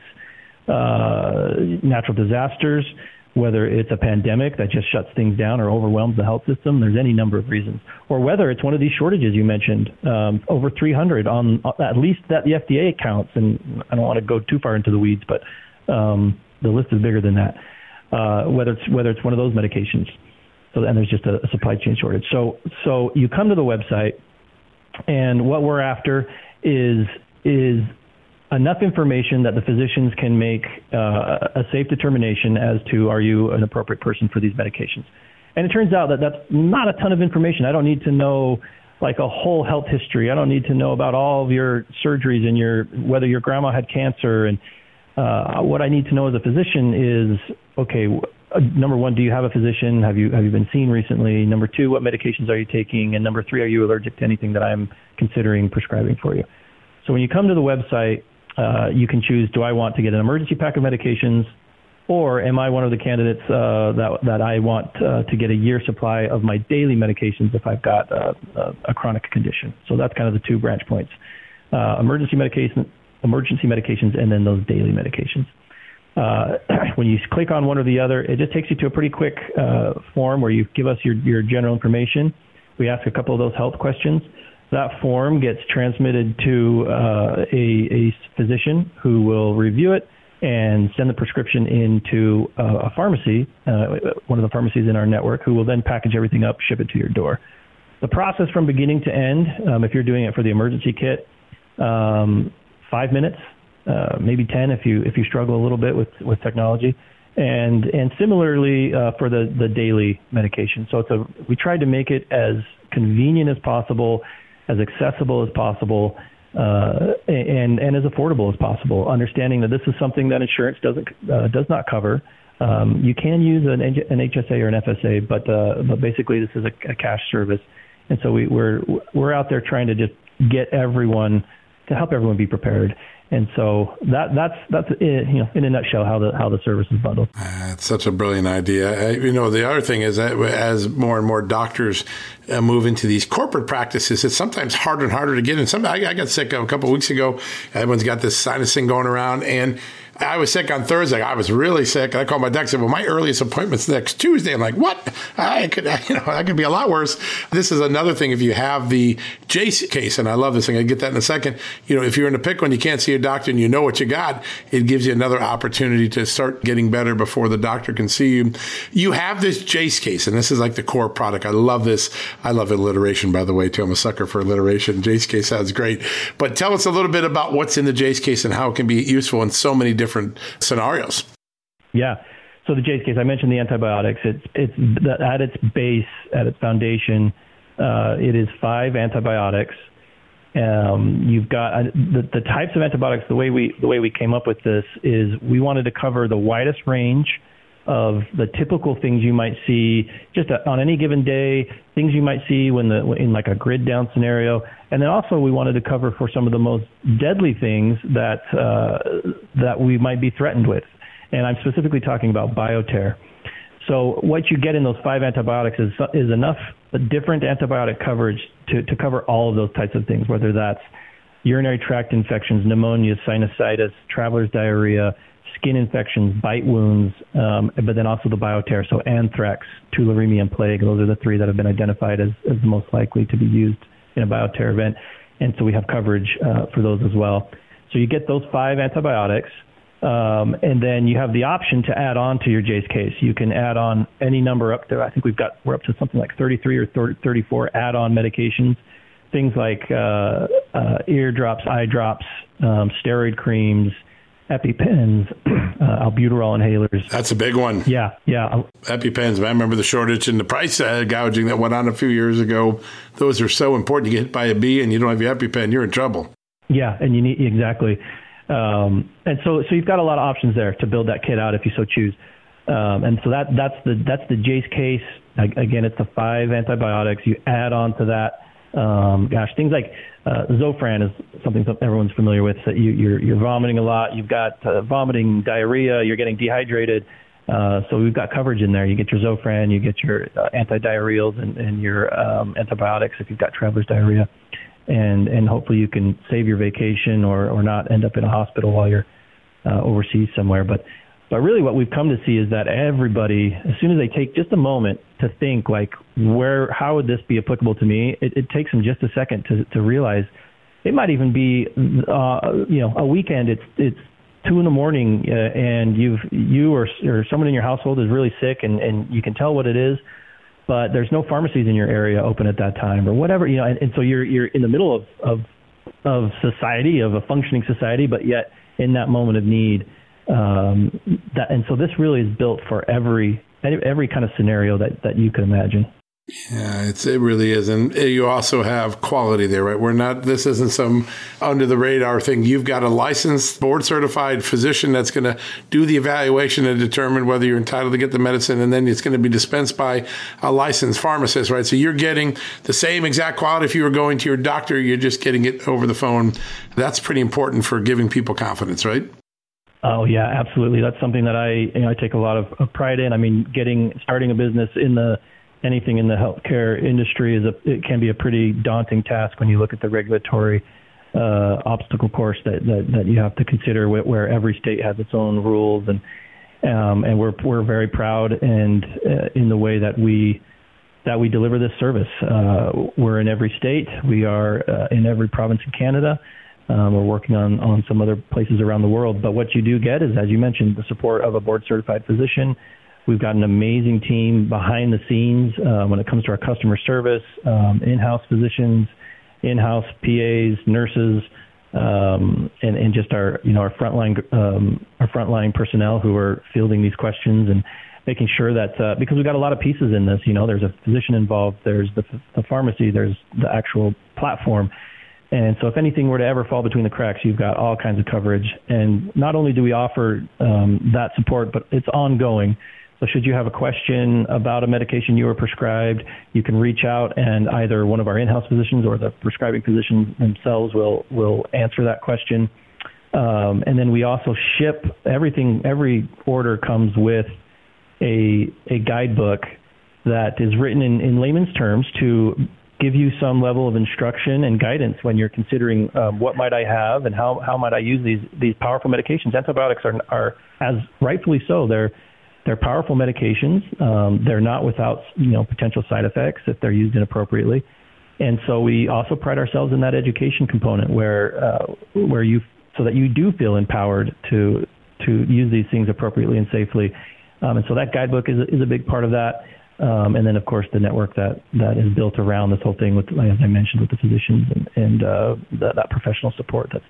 natural disasters, whether it's a pandemic that just shuts things down or overwhelms the health system. There's any number of reasons. Or whether it's one of these shortages you mentioned, over 300 on at least that the FDA counts. And I don't want to go too far into the weeds, but the list is bigger than that. Whether it's one of those medications. And there's just a supply chain shortage. So you come to the website, and what we're after is enough information that the physicians can make a safe determination as to, are you an appropriate person for these medications? And it turns out that that's not a ton of information. I don't need to know like a whole health history. I don't need to know about all of your surgeries and whether your grandma had cancer. And what I need to know as a physician is, okay, number one, do you have a physician? Have you been seen recently? Number two, what medications are you taking? And number three, are you allergic to anything that I'm considering prescribing for you? So when you come to the website, you can choose, do I want to get an emergency pack of medications, or am I one of the candidates that I want to get a year supply of my daily medications if I've got a chronic condition? So that's kind of the two branch points, emergency medications, and then those daily medications. When you click on one or the other, it just takes you to a pretty quick form where you give us your general information. We ask a couple of those health questions. That form gets transmitted to a physician who will review it and send the prescription into a pharmacy, one of the pharmacies in our network, who will then package everything up, ship it to your door. The process from beginning to end, if you're doing it for the emergency kit, 5 minutes, maybe 10 if you struggle a little bit with technology, and similarly for the daily medication. So we tried to make it as convenient as possible, as accessible as possible, and as affordable as possible, understanding that this is something that insurance does not cover. You can use an HSA or an FSA, but basically this is a cash service, and so we're out there trying to just help everyone be prepared. And so that's in a nutshell how the service is bundled. It's such a brilliant idea. The other thing is that as more and more doctors move into these corporate practices, it's sometimes harder and harder to get in. I got sick a couple of weeks ago. Everyone's got this sinus thing going around, and I was sick on Thursday. I was really sick. I called my doctor and said, well, my earliest appointment's next Tuesday. I'm like, what? That could be a lot worse. This is another thing. If you have the Jace case, and I love this thing, I'll get that in a second. If you're in a pickle and you can't see a doctor and you know what you got, it gives you another opportunity to start getting better before the doctor can see you. You have this Jace case, and this is like the core product. I love this. I love alliteration, by the way, too. I'm a sucker for alliteration. Jace case sounds great. But tell us a little bit about what's in the Jace case and how it can be useful in so many different scenarios. Yeah. So the Jace case, I mentioned the antibiotics. It's at its base, at its foundation, it is 5 antibiotics You've got the types of antibiotics. The way we came up with this is we wanted to cover the widest range of the typical things you might see just on any given day, things you might see in like a grid down scenario, and then also we wanted to cover for some of the most deadly things that we might be threatened with, and I'm specifically talking about bioterror. So what you get in those 5 antibiotics is enough different antibiotic coverage to cover all of those types of things, whether that's urinary tract infections, pneumonia, sinusitis, traveler's diarrhea, skin infections, bite wounds, but then also the bioterror, so anthrax, tularemia, and plague. Those are the 3 that have been identified as the most likely to be used in a bioterror event. And so we have coverage for those as well. So you get those 5 antibiotics, and then you have the option to add on to your J's case. You can add on any number up there. I think we're up to something like 33 or 34 add-on medications, things like ear drops, eye drops, steroid creams, EpiPens, albuterol inhalers. That's a big one. Yeah. EpiPens, I remember the shortage and the price gouging that went on a few years ago. Those are so important. You get hit by a bee and you don't have your EpiPen, you're in trouble. Yeah, and you need, exactly. And so you've got a lot of options there to build that kit out if you so choose. And so that's the J's case. Again, it's the 5 antibiotics. You add on to that, things like Zofran is something that everyone's familiar with. That you're vomiting a lot. You've got vomiting, diarrhea. You're getting dehydrated. So we've got coverage in there. You get your Zofran, you get your antidiarrheals, and your antibiotics if you've got traveler's diarrhea. And hopefully you can save your vacation or not end up in a hospital while you're overseas somewhere. But really what we've come to see is that everybody, as soon as they take just a moment to think like, how would this be applicable to me? It takes them just a second to realize it might even be, a weekend. It's 2 a.m. And you or someone in your household is really sick and you can tell what it is, but there's no pharmacies in your area open at that time or whatever, and so you're in the middle of society, of a functioning society, but yet in that moment of need, and so this really is built for every kind of scenario that you can imagine. Yeah, it really is. And you also have quality there, right? This isn't some under the radar thing. You've got a licensed, board certified physician that's going to do the evaluation and determine whether you're entitled to get the medicine. And then it's going to be dispensed by a licensed pharmacist, right? So you're getting the same exact quality if you were going to your doctor, you're just getting it over the phone. That's pretty important for giving people confidence, right? Oh yeah, absolutely. That's something that I take a lot of pride in. I mean, starting a business anything in the healthcare industry it can be a pretty daunting task when you look at the regulatory obstacle course that you have to consider, where every state has its own rules, and we're very proud and in the way that we deliver this service. We're in every state. We are in every province in Canada. We're working on some other places around the world. But what you do get is, as you mentioned, the support of a board-certified physician. We've got an amazing team behind the scenes when it comes to our customer service, in-house physicians, in-house PAs, nurses, and just our frontline personnel who are fielding these questions and making sure that because we've got a lot of pieces in this. There's a physician involved, there's the pharmacy, there's the actual platform. And so if anything were to ever fall between the cracks, you've got all kinds of coverage. And not only do we offer that support, but it's ongoing. So should you have a question about a medication you were prescribed, you can reach out and either one of our in-house physicians or the prescribing physicians themselves will answer that question. And then we also ship everything. Every order comes with a guidebook that is written in layman's terms to give you some level of instruction and guidance when you're considering what might I have and how might I use these powerful medications. Antibiotics are as rightfully so. They're powerful medications. They're not without potential side effects if they're used inappropriately. And so we also pride ourselves in that education component where so that you do feel empowered to use these things appropriately and safely. And so that guidebook is a big part of that. And then, of course, the network that is built around this whole thing, with, as I mentioned, with the physicians and that professional support that's there.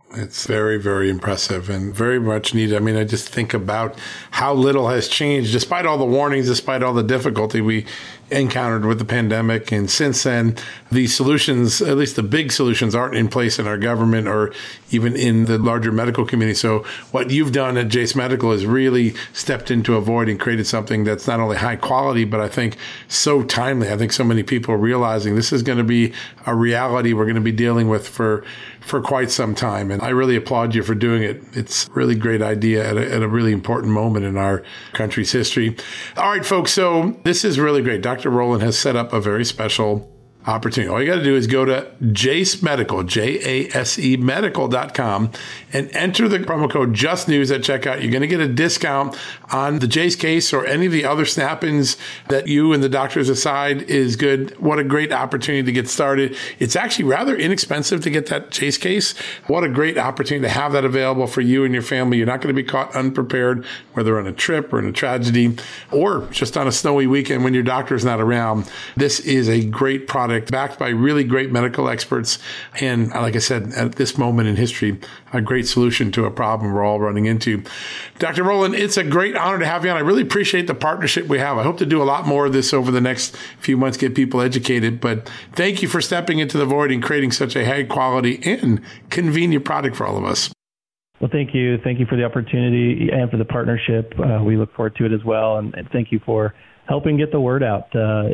It's very, very impressive and very much needed. I mean, I just think about how little has changed, despite all the warnings, despite all the difficulty we encountered with the pandemic. And since then, these solutions, at least the big solutions, aren't in place in our government or even in the larger medical community. So what you've done at Jase Medical is really stepped into a void and created something that's not only high quality, but I think so timely. I think so many people are realizing this is going to be a reality we're going to be dealing with for quite some time. And I really applaud you for doing it. It's a really great idea at a really important moment in our country's history. All right, folks. So this is really great. Dr. Rowland has set up a very special opportunity. All you got to do is go to Jase Medical, JASE medical.com, and enter the promo code JustNews at checkout. You're going to get a discount on the Jase case or any of the other snap-ins that you and the doctors decide is good. What a great opportunity to get started. It's actually rather inexpensive to get that Jase case. What a great opportunity to have that available for you and your family. You're not going to be caught unprepared, whether on a trip or in a tragedy or just on a snowy weekend when your doctor's not around. This is a great product backed by really great medical experts. And like I said, at this moment in history, a great solution to a problem we're all running into. Dr. Rowland, it's a great honor to have you on. I really appreciate the partnership we have. I hope to do a lot more of this over the next few months, get people educated. But thank you for stepping into the void and creating such a high quality and convenient product for all of us. Well, thank you. Thank you for the opportunity and for the partnership. We look forward to it as well. And thank you for helping get the word out.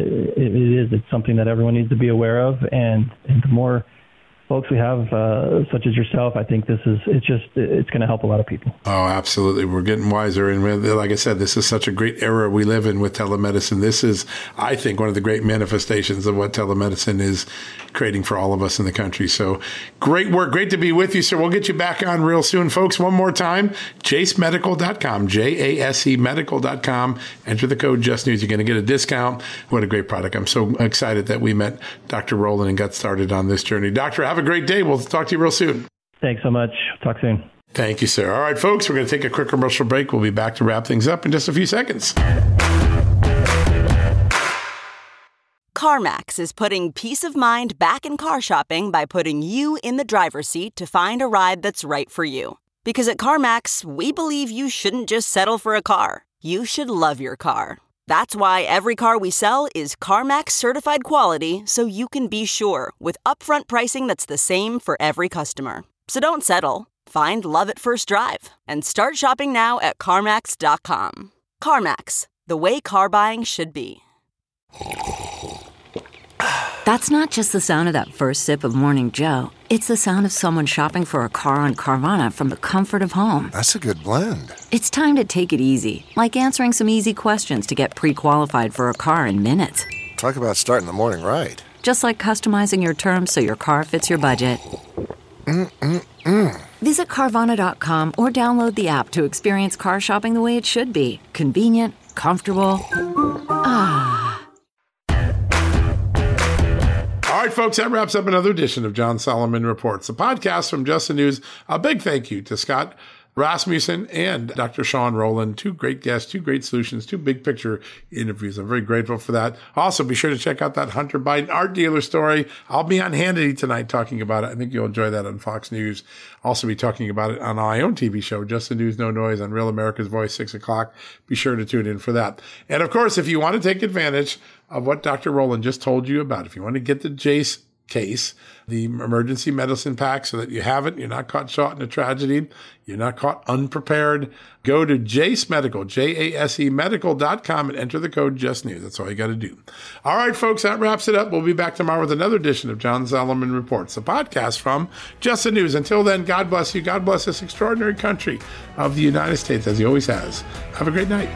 It's something that everyone needs to be aware of. And the more folks we have, such as yourself, I think it's going to help a lot of people. Oh, absolutely. We're getting wiser. And like I said, this is such a great era we live in with telemedicine. This is, I think, one of the great manifestations of what telemedicine is creating for all of us in the country. So great work. Great to be with you, sir. We'll get you back on real soon. Folks, one more time, jasemedical.com, JASE medical.com. Enter the code JustNews. You're going to get a discount. What a great product. I'm so excited that we met Dr. Rowland and got started on this journey. Doctor, have a great day. We'll talk to you real soon. Thanks so much. Talk soon. Thank you, sir. All right, folks, we're going to take a quick commercial break. We'll be back to wrap things up in just a few seconds. CarMax is putting peace of mind back in car shopping by putting you in the driver's seat to find a ride that's right for you. Because at CarMax, we believe you shouldn't just settle for a car. You should love your car. That's why every car we sell is CarMax certified quality, so you can be sure with upfront pricing that's the same for every customer. So don't settle. Find love at first drive and start shopping now at CarMax.com. CarMax, the way car buying should be. That's not just the sound of that first sip of Morning Joe. It's the sound of someone shopping for a car on Carvana from the comfort of home. That's a good blend. It's time to take it easy, like answering some easy questions to get pre-qualified for a car in minutes. Talk about starting the morning right. Just like customizing your terms so your car fits your budget. Visit Carvana.com or download the app to experience car shopping the way it should be. Convenient, comfortable. All right, folks, that wraps up another edition of John Solomon Reports, the podcast from Just the News. A big thank you to Scott Rasmussen and Dr. Sean Rowland, two great guests, two great solutions, two big picture interviews. I'm very grateful for that. Also, be sure to check out that Hunter Biden art dealer story. I'll be on Hannity tonight talking about it. I think you'll enjoy that on Fox News. Also be talking about it on my own TV show, Just the News, No Noise, on Real America's Voice, 6 o'clock. Be sure to tune in for that. And of course, if you want to take advantage of what Dr. Rowland just told you about, if you want to get the Jase case, the emergency medicine pack, so that you have it, you're not caught short in a tragedy, you're not caught unprepared, go to Jase Medical, JASE medical.com, and enter the code JustNews. That's all you got to do. All right, folks, that wraps it up. We'll be back tomorrow with another edition of John Solomon Reports, the podcast from Just the News. Until then, God bless you. God bless this extraordinary country of the United States, as he always has. Have a great night.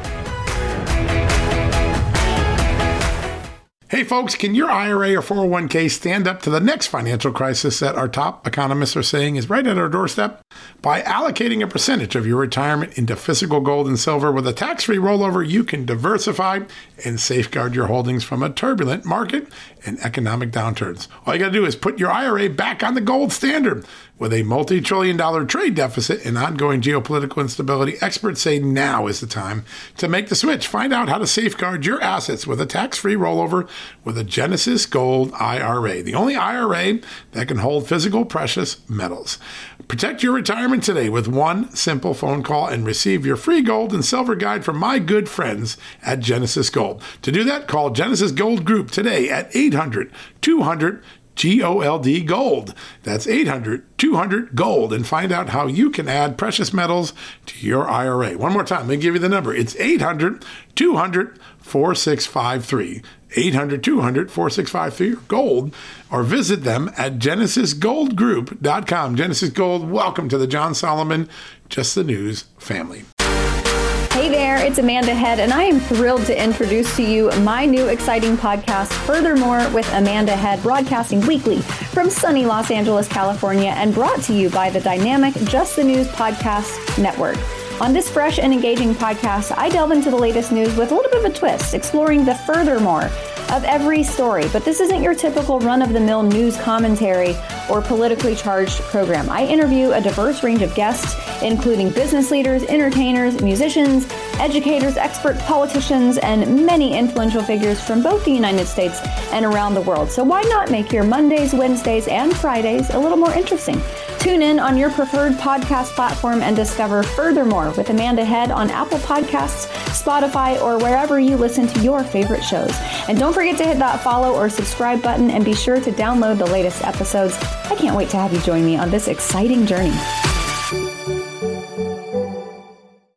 Hey folks, can your IRA or 401k stand up to the next financial crisis that our top economists are saying is right at our doorstep? By allocating a percentage of your retirement into physical gold and silver with a tax-free rollover, you can diversify and safeguard your holdings from a turbulent market in economic downturns. All you got to do is put your IRA back on the gold standard. With a multi-trillion-dollar trade deficit and ongoing geopolitical instability, experts say now is the time to make the switch. Find out how to safeguard your assets with a tax-free rollover with a Genesis Gold IRA, the only IRA that can hold physical precious metals. Protect your retirement today with one simple phone call and receive your free gold and silver guide from my good friends at Genesis Gold. To do that, call Genesis Gold Group today at 800-200 GOLD Gold. That's 800-200-GOLD, and find out how you can add precious metals to your IRA. One more time, let me give you the number. It's 800-200-4653. 800-200-4653 gold, or visit them at genesisgoldgroup.com. Genesis Gold, welcome to the John Solomon Just the News family. Hey there, it's Amanda Head, and I am thrilled to introduce to you my new exciting podcast, Furthermore with Amanda Head, broadcasting weekly from sunny Los Angeles, California, and brought to you by the dynamic Just the News Podcast Network. On this fresh and engaging podcast, I delve into the latest news with a little bit of a twist, exploring the furthermore of every story. But this isn't your typical run-of-the-mill news commentary or politically charged program. I interview a diverse range of guests, including business leaders, entertainers, musicians, educators, experts, politicians, and many influential figures from both the United States and around the world. So why not make your Mondays, Wednesdays, and Fridays a little more interesting? Tune in on your preferred podcast platform and discover Furthermore with Amanda Head on Apple Podcasts, Spotify, or wherever you listen to your favorite shows. And don't forget to hit that follow or subscribe button, and be sure to download the latest episodes. I can't wait to have you join me on this exciting journey.